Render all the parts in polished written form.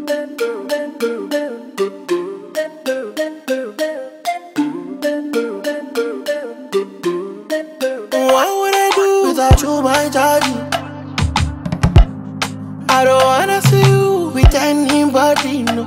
What would I do without you, my daddy? I don't wanna see you with anybody, no.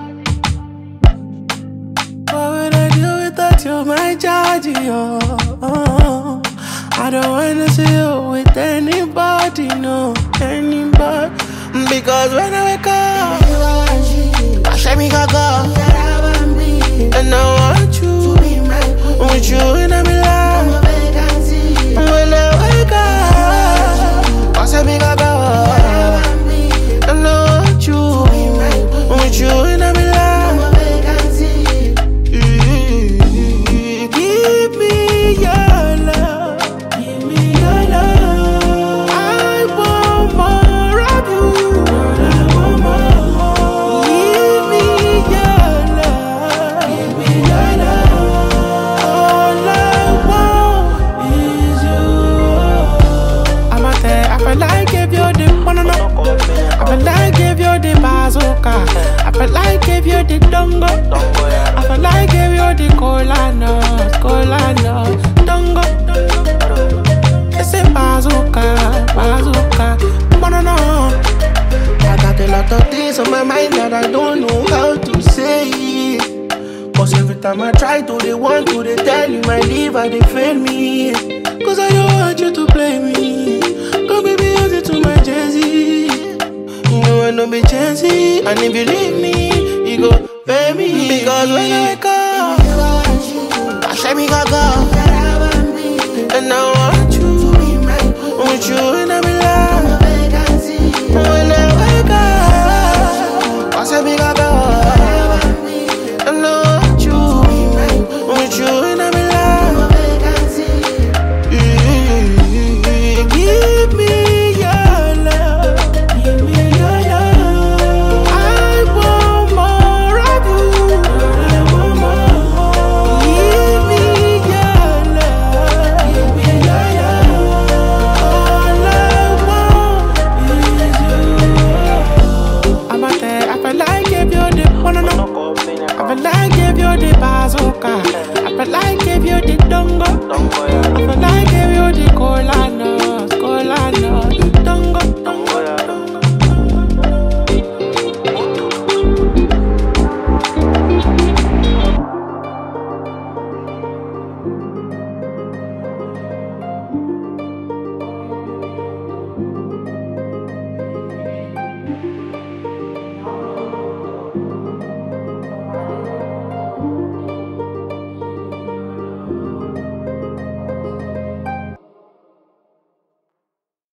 What would I do without you, my daddy? Oh. I don't wanna see you with anybody, no, anybody. Because when I wake up, I shake me gaga, and I want you, with you in my life. When I wake up, I shake me gaga, and I want you, with you in my life. Give me your love. I feel like give you the dongo. I feel like give you the cola nut, dongo. It's a bazooka, banana. I got a lot of things on my mind that I don't know how to say it. Cause every time I try to, they want to, they tell you my liver, they fail me. Cause I don't want you to play me. Come baby, use it to my jersey. You know I don't be chancy, and if you leave me, you go pay me. Because when I wake up, I shake me gaga, and I want you, with you in my life.